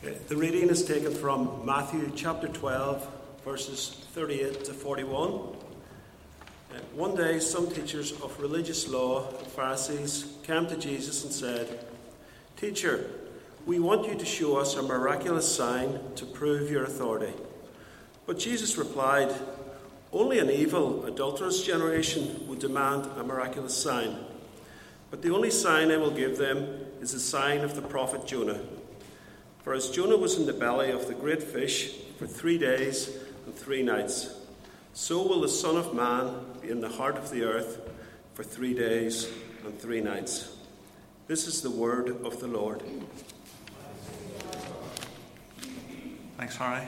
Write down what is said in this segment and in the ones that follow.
The reading is taken from Matthew chapter 12, verses 38 to 41. One day, some teachers of religious law and Pharisees came to Jesus and said, "Teacher, we want you to show us a miraculous sign to prove your authority." But Jesus replied, "Only an evil, adulterous generation would demand a miraculous sign. But the only sign I will give them is the sign of the prophet Jonah. For as Jonah was in the belly of the great fish for 3 days and 3 nights, so will the Son of Man be in the heart of the earth for 3 days and 3 nights." This is the word of the Lord. Thanks, Harry.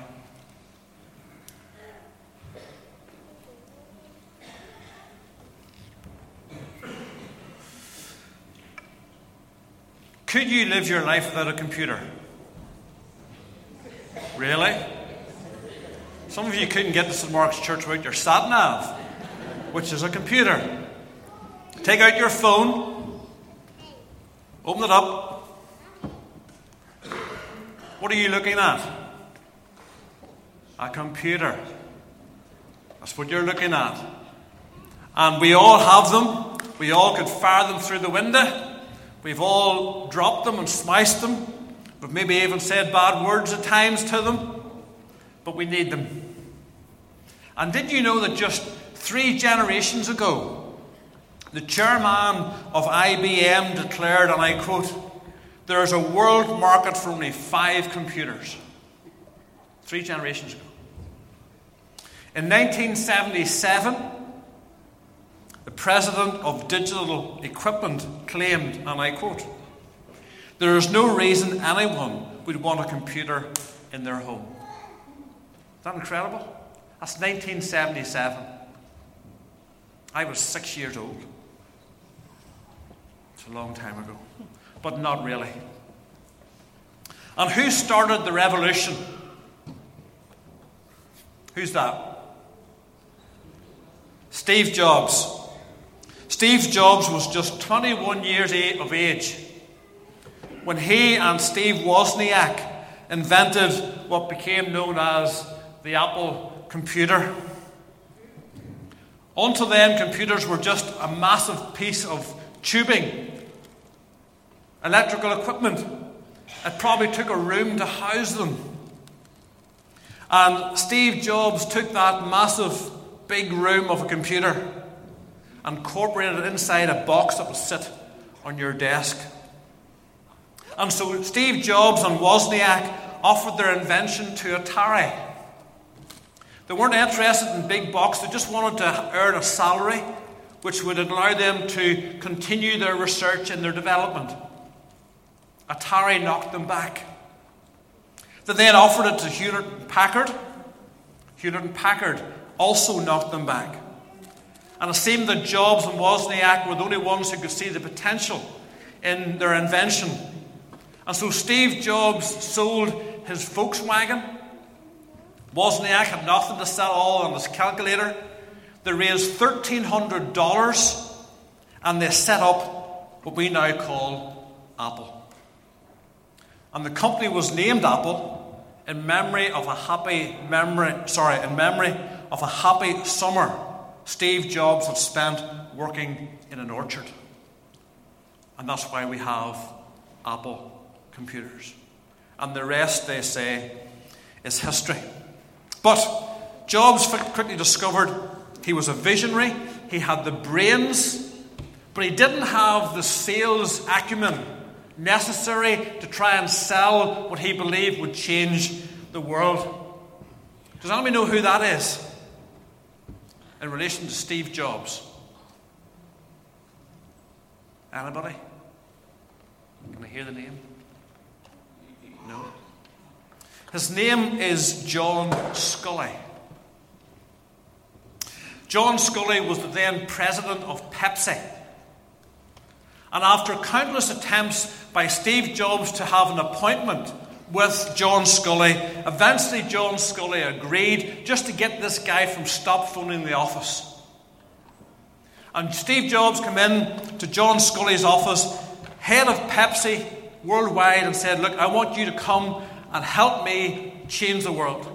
Could you live your life without a computer? Really? Some of you couldn't get to St. Mark's Church without your sat-nav, which is a computer. Take out your phone, open it up. What are you looking at? A computer. That's what you're looking at. And we all have them. We all could fire them through the window. We've all dropped them and smashed them. We've maybe even said bad words at times to them. But we need them. And did you know that just 3 generations ago, the chairman of IBM declared, and I quote, "There is a world market for only 5 computers." 3 generations ago. In 1977, the president of Digital Equipment claimed, and I quote, "There is no reason anyone would want a computer in their home." Is that incredible? That's 1977. I was 6 years old. It's a long time ago. But not really. And who started the revolution? Who's that? Steve Jobs. Steve Jobs was just 21 years of age when he and Steve Wozniak invented what became known as the Apple computer. Until then, computers were just a massive piece of tubing, electrical equipment. It probably took a room to house them. And Steve Jobs took that massive, big room of a computer and incorporated it inside a box that would sit on your desk. And so Steve Jobs and Wozniak offered their invention to Atari. They weren't interested in big bucks. They just wanted to earn a salary which would allow them to continue their research and their development. Atari knocked them back. They then offered it to Hewlett-Packard. Hewlett-Packard also knocked them back. And it seemed that Jobs and Wozniak were the only ones who could see the potential in their invention. And so Steve Jobs sold his Volkswagen. Wozniak had nothing to sell, all on his calculator. They raised $1,300 and they set up what we now call Apple. And the company was named Apple in memory of a happy summer Steve Jobs had spent working in an orchard. And that's why we have Apple computers. And the rest, they say, is history. But Jobs quickly discovered he was a visionary. He had the brains, but he didn't have the sales acumen necessary to try and sell what he believed would change the world. Does anybody know who that is in relation to Steve Jobs? Anybody? Can I hear the name? No. His name is John Sculley. John Sculley was the then president of Pepsi. And after countless attempts by Steve Jobs to have an appointment with John Sculley, eventually John Sculley agreed just to get this guy from stop phoning the office. And Steve Jobs came in to John Sculley's office, head of Pepsi worldwide, and said, "Look, I want you to come and help me change the world.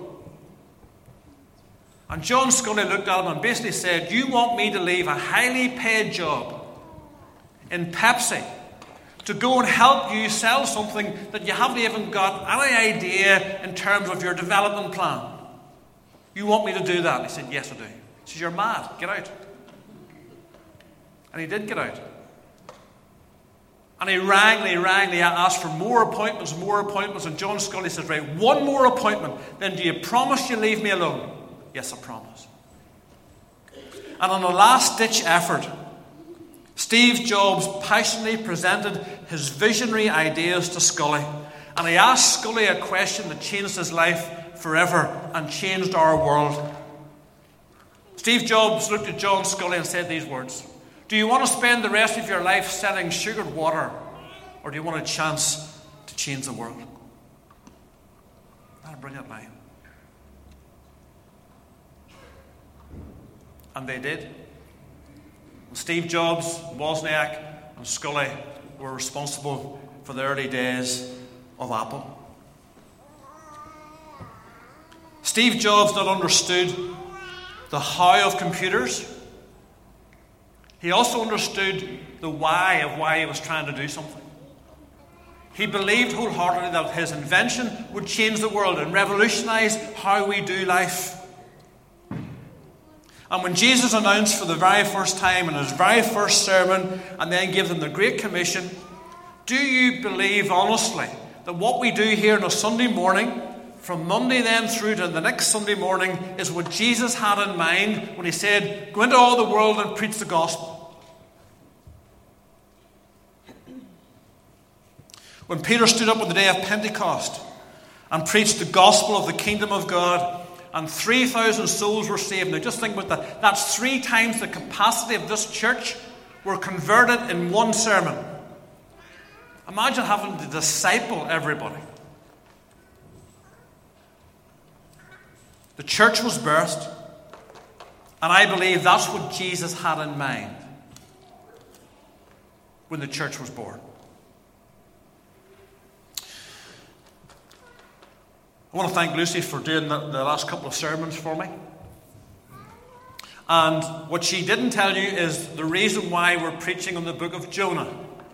And John Scully looked at him and basically said, you want me to leave a highly paid job in Pepsi to go and help you sell something that you haven't even got any idea in terms of your development plan? You want me to do that? He said, yes, I do. He said, you're mad. Get out. And he did get out. And he rang, he asked for more appointments. And John Scully says, right, one more appointment. Then do you promise you leave me alone? Yes, I promise. And on a last-ditch effort, Steve Jobs passionately presented his visionary ideas to Scully. And he asked Scully a question that changed his life forever and changed our world. Steve Jobs looked at John Scully and said these words: do you want to spend the rest of your life selling sugared water, or do you want a chance to change the world? That'll bring it line. And they did. Steve Jobs, Wozniak, and Scully were responsible for the early days of Apple. Steve Jobs not understood the how of computers. He also understood the why of why he was trying to do something. He believed wholeheartedly that his invention would change the world and revolutionize how we do life. And when Jesus announced for the very first time in his very first sermon and then gave them the Great Commission, do you believe honestly that what we do here on a Sunday morning, from Monday then through to the next Sunday morning, is what Jesus had in mind when he said, go into all the world and preach the gospel? When Peter stood up on the day of Pentecost and preached the gospel of the kingdom of God, and 3,000 souls were saved. Now just think about that. That's 3 times the capacity of this church were converted in one sermon. Imagine having to disciple everybody. The church was birthed, and I believe that's what Jesus had in mind when the church was born. I want to thank Lucy for doing the last couple of sermons for me. And what she didn't tell you is the reason why we're preaching on the book of Jonah.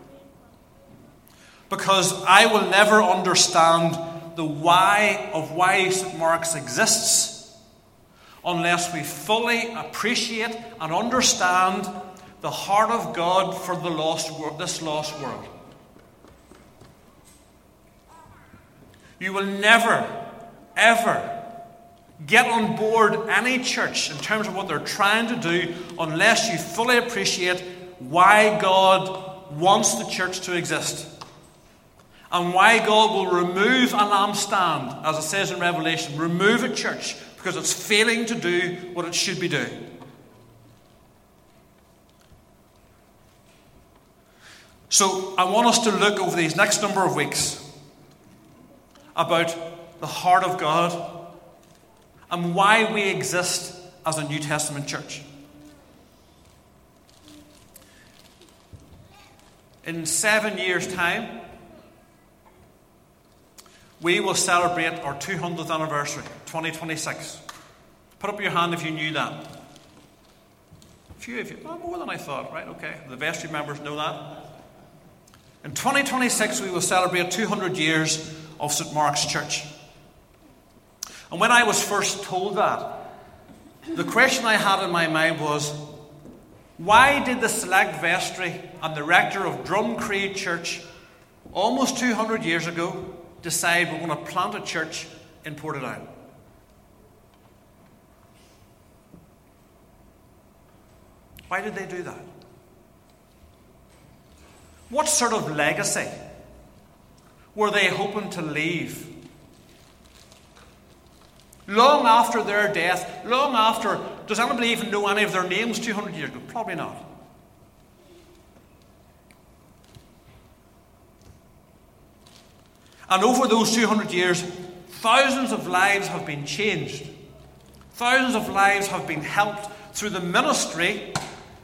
Because I will never understand the why of why St. Mark's exists unless we fully appreciate and understand the heart of God for the this lost world. You will never, ever get on board any church in terms of what they're trying to do unless you fully appreciate why God wants the church to exist. And why God will remove a lampstand, as it says in Revelation, remove a church because it's failing to do what it should be doing. So I want us to look over these next number of weeks about the heart of God and why we exist as a New Testament church. In 7 years' time, we will celebrate our 200th anniversary, 2026. Put up your hand if you knew that. A few of you, more than I thought, right? Okay, the vestry members know that. In 2026, we will celebrate 200 years of St. Mark's Church. And when I was first told that, the question I had in my mind was, why did the select vestry and the rector of Drumcree Church almost 200 years ago decide we're going to plant a church in Portadown? Why did they do that? What sort of legacy were they hoping to leave? Long after their death, long after, does anybody even know any of their names 200 years ago? Probably not. And over those 200 years, thousands of lives have been changed. Thousands of lives have been helped through the ministry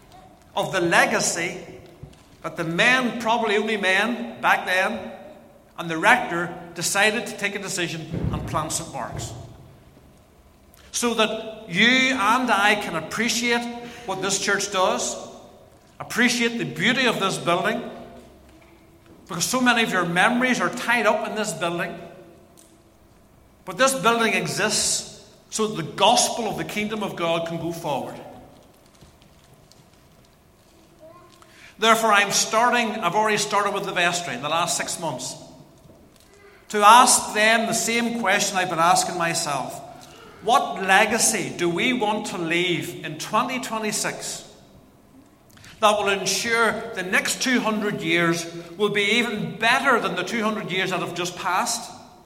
of the legacy that the men, probably only men back then, and the rector decided to take a decision and plant St. Mark's. So that you and I can appreciate what this church does, appreciate the beauty of this building, because so many of your memories are tied up in this building. But this building exists so that the gospel of the kingdom of God can go forward. Therefore, I've already started with the vestry in the last 6 months, to ask them the same question I've been asking myself. What legacy do we want to leave in 2026 that will ensure the next 200 years will be even better than the 200 years that have just passed?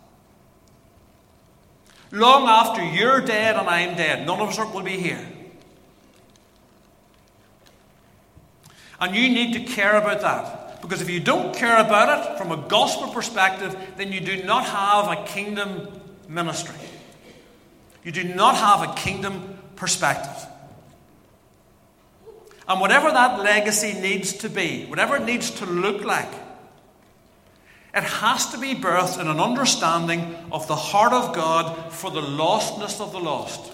Long after you're dead and I'm dead, none of us will be here. And you need to care about that. Because if you don't care about it from a gospel perspective, then you do not have a kingdom ministry. You do not have a kingdom perspective. And whatever that legacy needs to be, whatever it needs to look like, it has to be birthed in an understanding of the heart of God for the lostness of the lost.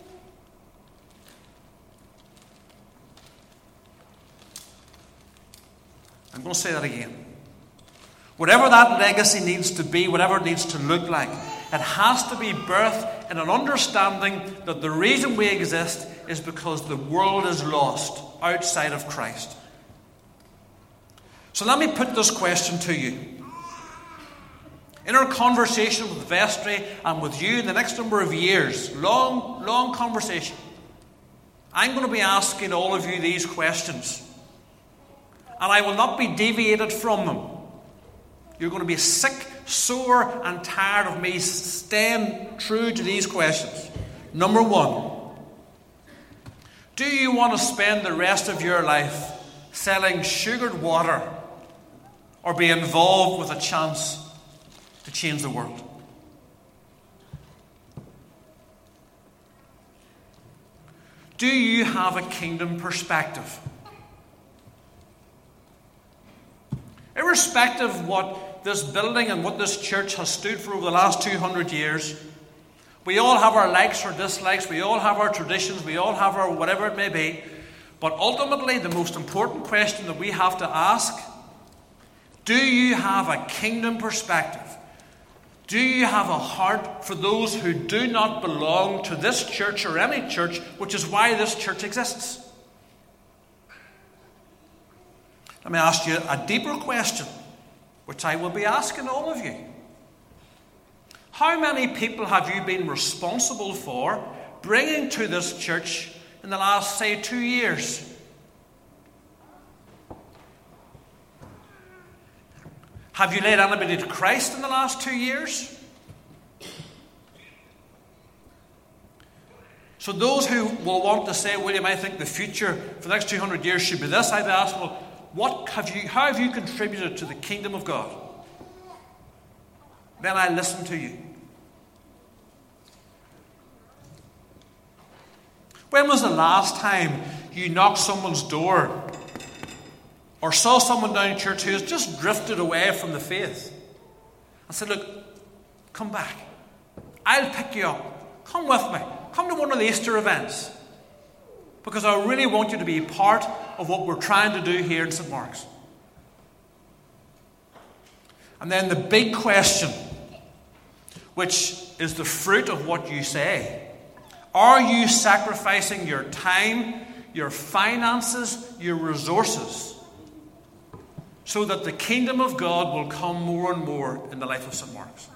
I'm going to say that again. Whatever that legacy needs to be, whatever it needs to look like, it has to be birthed in an understanding that the reason we exist is because the world is lost outside of Christ. So let me put this question to you. In our conversation with Vestry and with you in the next number of years, long conversation, I'm going to be asking all of you these questions. And I will not be deviated from them. You're going to be sick, sore, and tired of me staying true to these questions. Number one, do you want to spend the rest of your life selling sugared water or be involved with a chance to change the world? Do you have a kingdom perspective? Irrespective of what this building and what this church has stood for over the last 200 years, we all have our likes or dislikes, we all have our traditions, we all have our whatever it may be. But ultimately, the most important question that we have to ask, do you have a kingdom perspective? Do you have a heart for those who do not belong to this church or any church, which is why this church exists? Let me ask you a deeper question, which I will be asking all of you. How many people have you been responsible for bringing to this church in the last, say, 2 years? Have you led anybody to Christ in the last 2 years? So those who will want to say, William, I think the future for the next 200 years should be this, I'd ask, well, how have you contributed to the kingdom of God? Then I listen to you. When was the last time you knocked someone's door or saw someone down in church who has just drifted away from the faith and said, look, come back. I'll pick you up. Come with me. Come to one of the Easter events. Because I really want you to be part of what we're trying to do here in St. Mark's. And then the big question, which is the fruit of what you say. Are you sacrificing your time, your finances, your resources, so that the kingdom of God will come more and more in the life of St. Mark's?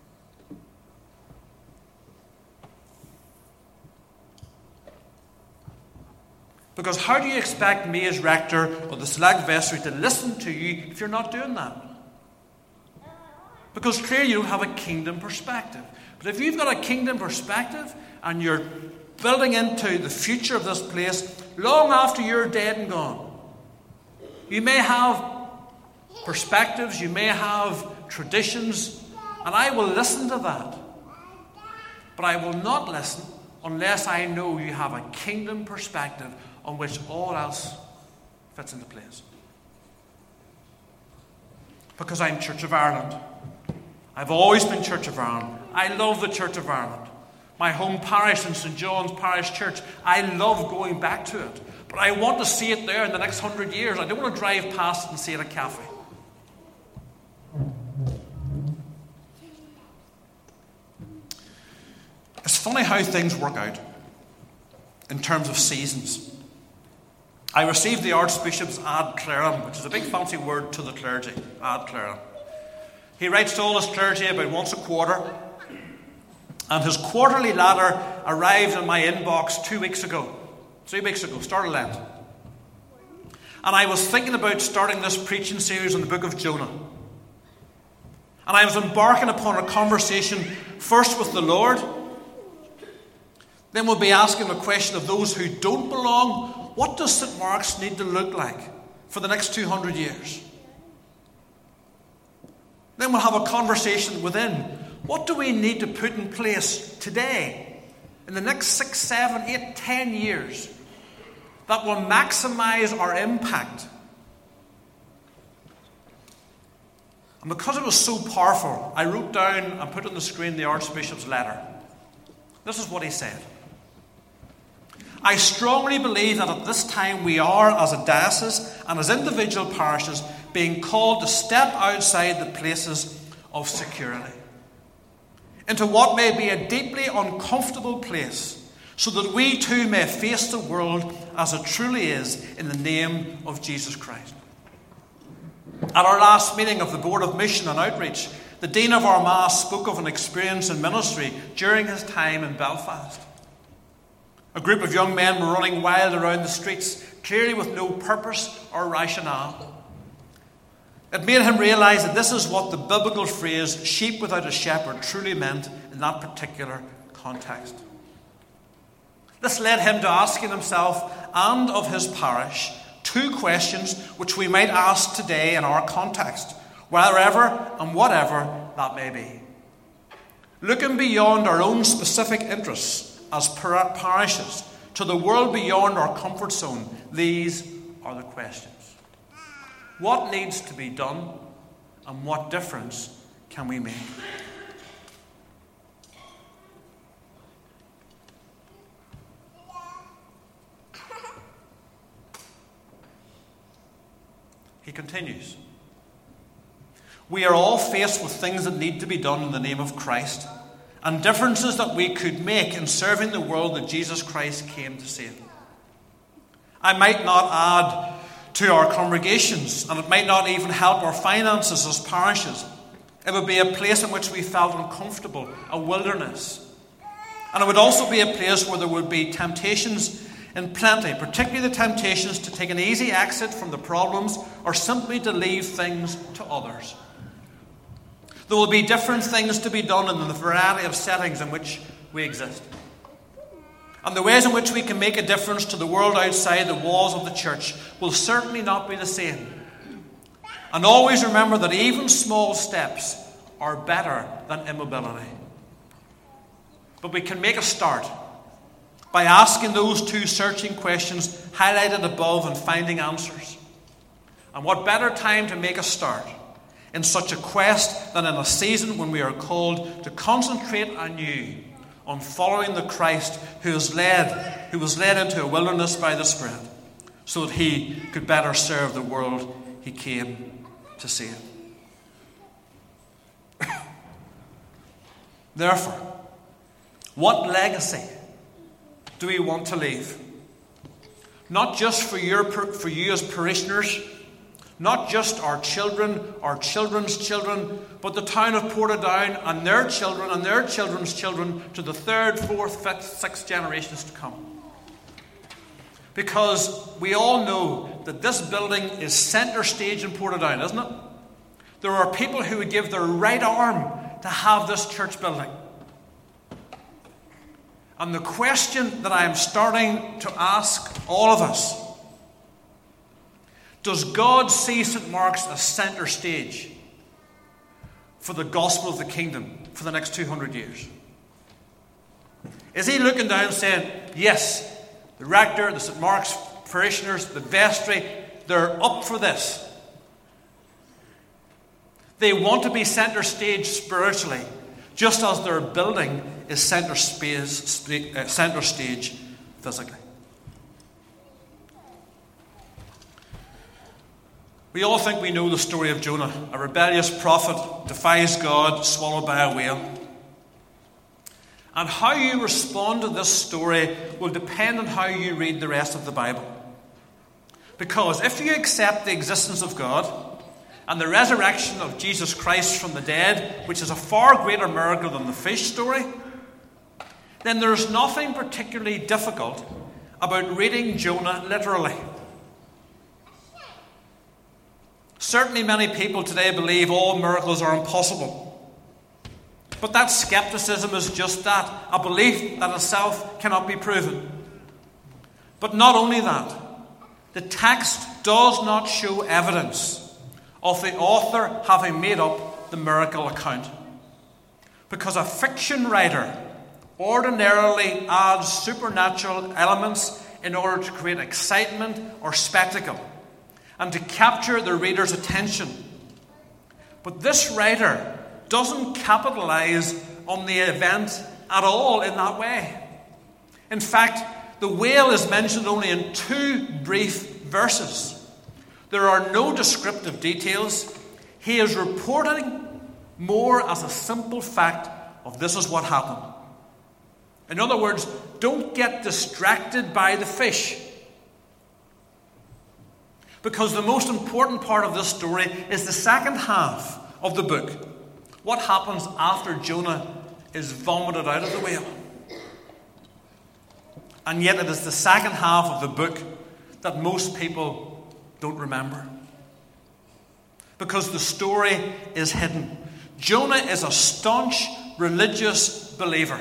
Because how do you expect me as rector or the select vestry to listen to you if you're not doing that? Because clearly you don't have a kingdom perspective. But if you've got a kingdom perspective and you're building into the future of this place long after you're dead and gone, you may have perspectives, you may have traditions, and I will listen to that. But I will not listen unless I know you have a kingdom perspective on which all else fits into place. Because I'm Church of Ireland. I've always been Church of Ireland. I love the Church of Ireland. My home parish in St. John's Parish Church, I love going back to it. But I want to see it there in the next 100 years. I don't want to drive past it and see it at a cafe. It's funny how things work out in terms of seasons. I received the Archbishop's ad clerum, which is a big fancy word to the clergy, ad clerum. He writes to all his clergy about once a quarter, and his quarterly letter arrived in my inbox 3 weeks ago, start of Lent. And I was thinking about starting this preaching series on the book of Jonah. And I was embarking upon a conversation first with the Lord. Then we'll be asking the question of those who don't belong. What does St. Mark's need to look like for the next 200 years? Then we'll have a conversation within. What do we need to put in place today, in the next 6, 7, 8, 10 years, that will maximize our impact? And because it was so powerful, I wrote down and put on the screen the Archbishop's letter. This is what he said. I strongly believe that at this time we are, as a diocese and as individual parishes, being called to step outside the places of security into what may be a deeply uncomfortable place, so that we too may face the world as it truly is in the name of Jesus Christ. At our last meeting of the Board of Mission and Outreach, the Dean of Armagh spoke of an experience in ministry during his time in Belfast. A group of young men were running wild around the streets, clearly with no purpose or rationale. It made him realise that this is what the biblical phrase sheep without a shepherd truly meant in that particular context. This led him to asking himself and of his parish 2 questions which we might ask today in our context, wherever and whatever that may be. Looking beyond our own specific interests as parishes to the world beyond our comfort zone, these are the questions. What needs to be done, and what difference can we make? He continues. We are all faced with things that need to be done in the name of Christ, and differences that we could make in serving the world that Jesus Christ came to save. I might not add to our congregations, and it might not even help our finances as parishes. It would be a place in which we felt uncomfortable, a wilderness. And it would also be a place where there would be temptations in plenty, particularly the temptations to take an easy exit from the problems or simply to leave things to others. There will be different things to be done in the variety of settings in which we exist. And the ways in which we can make a difference to the world outside the walls of the church will certainly not be the same. And always remember that even small steps are better than immobility. But we can make a start by asking those 2 searching questions highlighted above and finding answers. And what better time to make a start in such a quest than in a season when we are called to concentrate anew on following the Christ who was led into a wilderness by the Spirit, so that he could better serve the world he came to save. Therefore, what legacy do we want to leave? Not just for you as parishioners, not just our children, our children's children, but the town of Portadown and their children and their children's children to the 3rd, 4th, 5th, 6th generations to come. Because we all know that this building is centre stage in Portadown, isn't it? There are people who would give their right arm to have this church building. And the question that I am starting to ask all of us: does God see St. Mark's as centre stage for the gospel of the kingdom for the next 200 years? Is he looking down and saying, yes, the rector, the St. Mark's parishioners, the vestry, they're up for this. They want to be center stage spiritually, just as their building is center stage physically. We all think we know the story of Jonah. A rebellious prophet defies God, swallowed by a whale. And how you respond to this story will depend on how you read the rest of the Bible. Because if you accept the existence of God and the resurrection of Jesus Christ from the dead, which is a far greater miracle than the fish story, then there's nothing particularly difficult about reading Jonah literally. Certainly many people today believe all miracles are impossible. But that skepticism is just that, a belief that itself cannot be proven. But not only that, the text does not show evidence of the author having made up the miracle account. Because a fiction writer ordinarily adds supernatural elements in order to create excitement or spectacle and to capture the reader's attention. But this writer doesn't capitalize on the event at all in that way. In fact, the whale is mentioned only in 2 brief verses. There are no descriptive details. He is reporting more as a simple fact of this is what happened. In other words, don't get distracted by the fish. Because the most important part of this story is the second half of the book. What happens after Jonah is vomited out of the whale. And yet it is the second half of the book that most people don't remember. Because the story is hidden. Jonah is a staunch religious believer.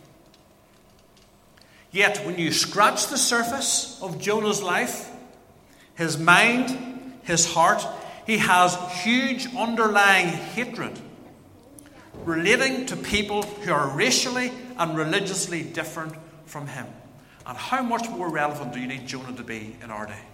Yet when you scratch the surface of Jonah's life, his mind, his heart, he has huge underlying hatred relating to people who are racially and religiously different from him. And how much more relevant do you need Jonah to be in our day?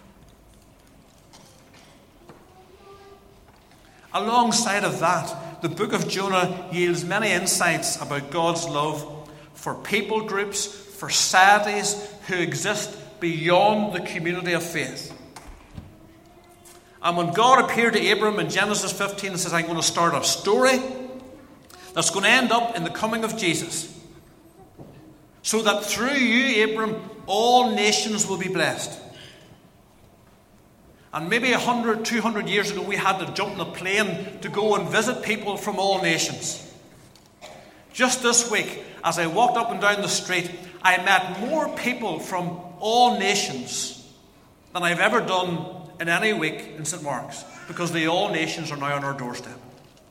Alongside of that, the book of Jonah yields many insights about God's love for people groups, for societies who exist beyond the community of faith. And when God appeared to Abram in Genesis 15 and says, I'm going to start a story that's going to end up in the coming of Jesus, so that through you, Abram, all nations will be blessed. And maybe 100, 200 years ago, we had to jump in a plane to go and visit people from all nations. Just this week, as I walked up and down the street, I met more people from all nations than I've ever done in any week in St. Mark's, because the all nations are now on our doorstep.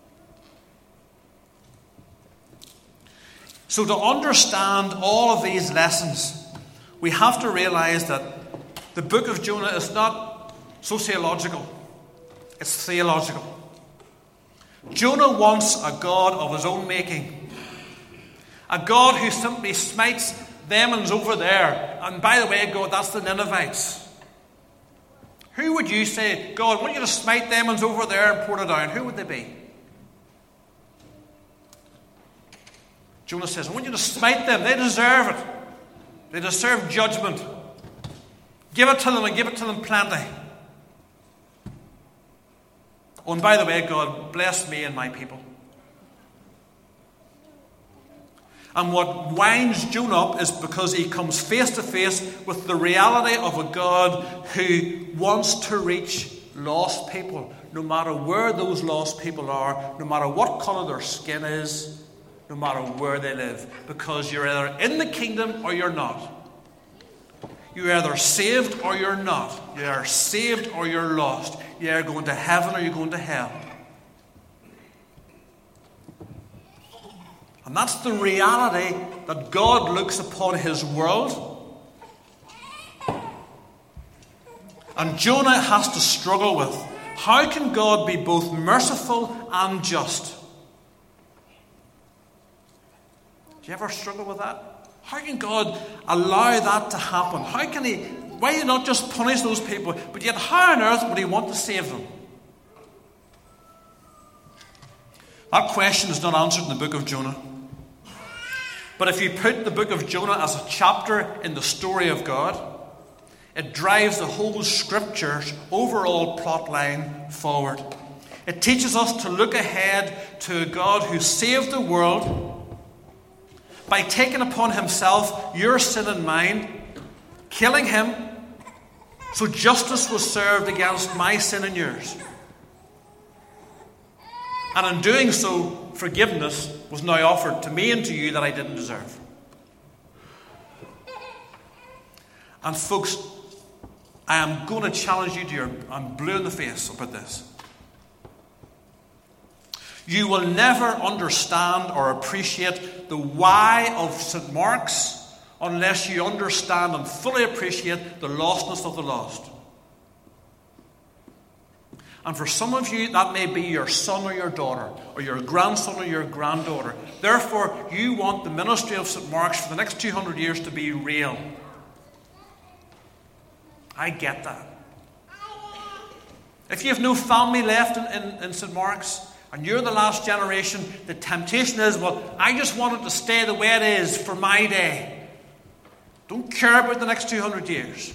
So to understand all of these lessons, we have to realize that the book of Jonah is not sociological, it's theological. Jonah wants a God of his own making. A God who simply smites demons over there. And by the way, God, that's the Ninevites. Who would you say, God, I want you to smite demons over there and pour it down? Who would they be? Jonah says, I want you to smite them. They deserve it. They deserve judgment. Give it to them and give it to them plenty. Oh, and by the way, God, bless me and my people. And what winds Jonah up is because he comes face to face with the reality of a God who wants to reach lost people, no matter where those lost people are, no matter what colour their skin is, no matter where they live. Because you're either in the kingdom or you're not. You're either saved or you're not. You are saved or you're lost. You are going to heaven or you're going to hell. And that's the reality that God looks upon his world. And Jonah has to struggle with. How can God be both merciful and just? Do you ever struggle with that? How can God allow that to happen? Why do you not just punish those people? But yet how on earth would he want to save them? That question is not answered in the book of Jonah. But if you put the book of Jonah as a chapter in the story of God, it drives the whole Scripture's overall plot line forward. It teaches us to look ahead to a God who saved the world by taking upon himself your sin and mine, killing him, so justice was served against my sin and yours. And in doing so, forgiveness was now offered to me and to you that I didn't deserve. And folks, I am going to challenge you to I'm blue in the face about this. You will never understand or appreciate the why of St. Mark's unless you understand and fully appreciate the lostness of the lost. And for some of you, that may be your son or your daughter, or your grandson or your granddaughter. Therefore, you want the ministry of St. Mark's for the next 200 years to be real. I get that. If you have no family left in St. Mark's, and you're the last generation, the temptation is, well, I just want it to stay the way it is for my day. Don't care about the next 200 years.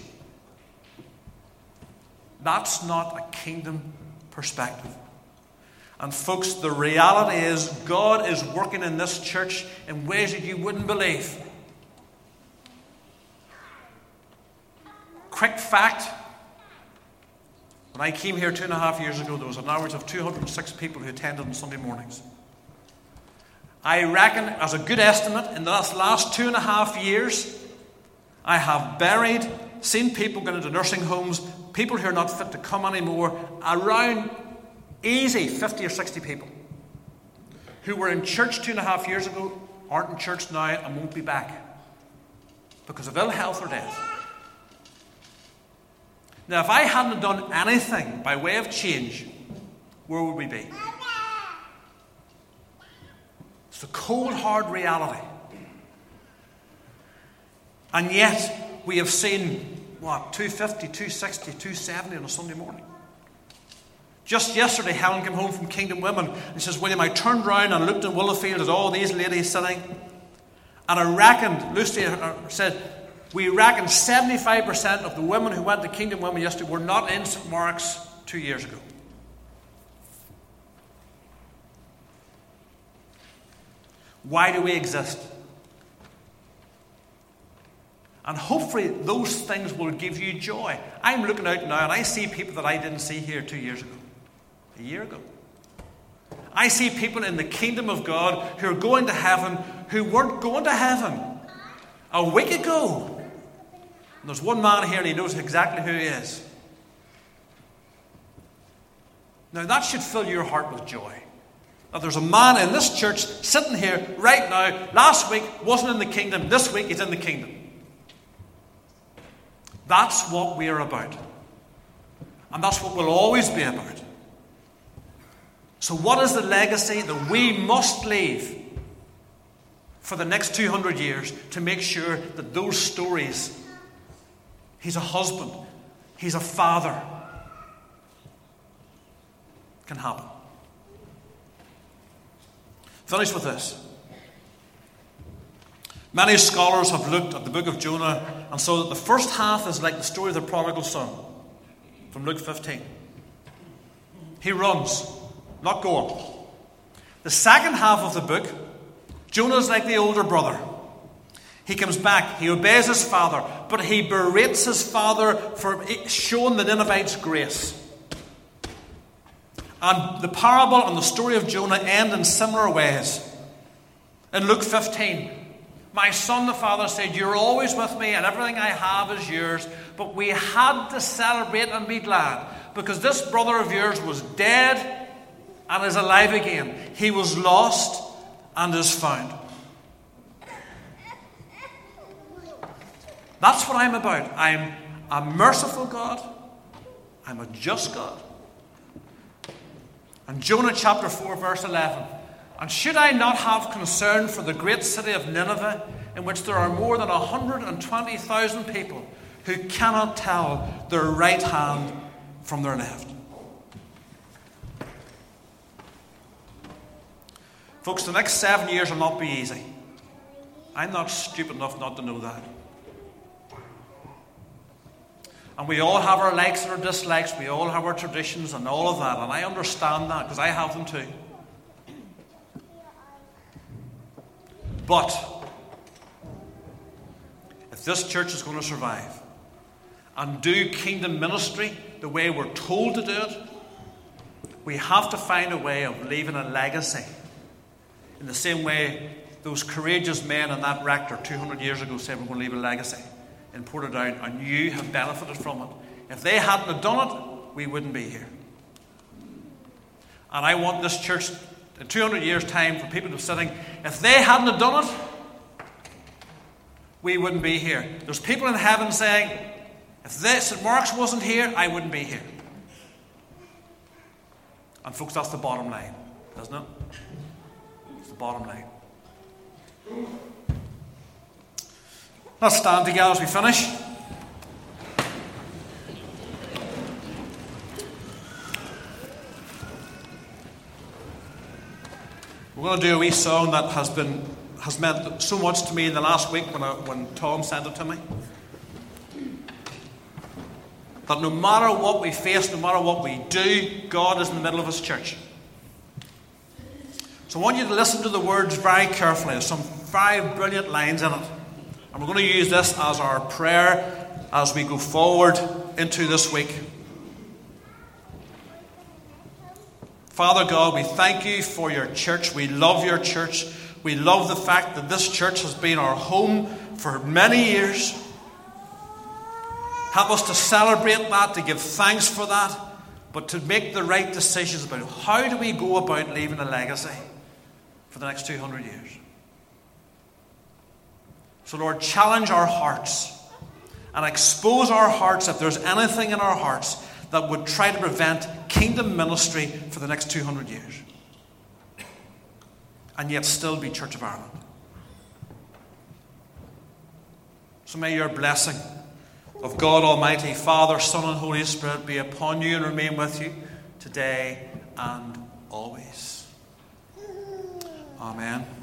That's not a kingdom perspective. And folks, the reality is God is working in this church in ways that you wouldn't believe. Quick fact. When I came here 2.5 years ago, there was an average of 206 people who attended on Sunday mornings. I reckon, as a good estimate, in the last 2.5 years, I have buried, seen people going into nursing homes, people who are not fit to come anymore, around easy 50 or 60 people who were in church 2.5 years ago, aren't in church now and won't be back because of ill health or death. Now, if I hadn't done anything by way of change, where would we be? It's the cold, hard reality. And yet, we have seen, 250, 260, 270 on a Sunday morning. Just yesterday, Helen came home from Kingdom Women and says, William, I turned round and looked in Willowfield at all these ladies sitting, and I reckoned, Lucy said, we reckon 75% of the women who went to Kingdom Women yesterday were not in St. Mark's 2 years ago. Why do we exist? And hopefully those things will give you joy. I'm looking out now and I see people that I didn't see here 2 years ago. A year ago. I see people in the kingdom of God who are going to heaven who weren't going to heaven a week ago. And there's one man here and he knows exactly who he is. Now that should fill your heart with joy. That there's a man in this church sitting here right now. Last week wasn't in the kingdom. This week he's in the kingdom. That's what we're about. And that's what we'll always be about. So what is the legacy that we must leave for the next 200 years to make sure that those stories, he's a husband, he's a father, can happen? Finish with this. Many scholars have looked at the book of Jonah and so that the first half is like the story of the prodigal son from Luke 15. He runs, not going. The second half of the book, Jonah is like the older brother. He comes back, he obeys his father, but he berates his father for showing the Ninevites grace. And the parable and the story of Jonah end in similar ways. In Luke 15, my son, the father said, you're always with me and everything I have is yours. But we had to celebrate and be glad because this brother of yours was dead and is alive again. He was lost and is found. That's what I'm about. I'm a merciful God. I'm a just God. And Jonah chapter 4 verse 11. And should I not have concern for the great city of Nineveh, in which there are more than 120,000 people who cannot tell their right hand from their left? Folks, the next 7 years will not be easy. I'm not stupid enough not to know that. And we all have our likes and our dislikes. We all have our traditions and all of that. And I understand that because I have them too. But if this church is going to survive and do kingdom ministry the way we're told to do it, we have to find a way of leaving a legacy. In the same way those courageous men in that rector 200 years ago said we're going to leave a legacy in Portadown, and you have benefited from it. If they hadn't have done it, we wouldn't be here. And I want this church in 200 years' time for people to be sitting, if they hadn't have done it, we wouldn't be here. There's people in heaven saying, if St. Mark's wasn't here, I wouldn't be here. And folks, that's the bottom line, isn't it? It's the bottom line. Let's stand together as we finish. We're going to do a wee song that has meant so much to me in the last week when Tom sent it to me. That no matter what we face, no matter what we do, God is in the middle of His church. So I want you to listen to the words very carefully. There's some very brilliant lines in it. And we're going to use this as our prayer as we go forward into this week. Father God, we thank you for your church. We love your church. We love the fact that this church has been our home for many years. Help us to celebrate that, to give thanks for that, but to make the right decisions about how do we go about leaving a legacy for the next 200 years. So Lord, challenge our hearts and expose our hearts if there's anything in our hearts that would try to prevent kingdom ministry for the next 200 years. And yet still be Church of Ireland. So may your blessing of God Almighty, Father, Son, and Holy Spirit be upon you and remain with you today and always. Amen.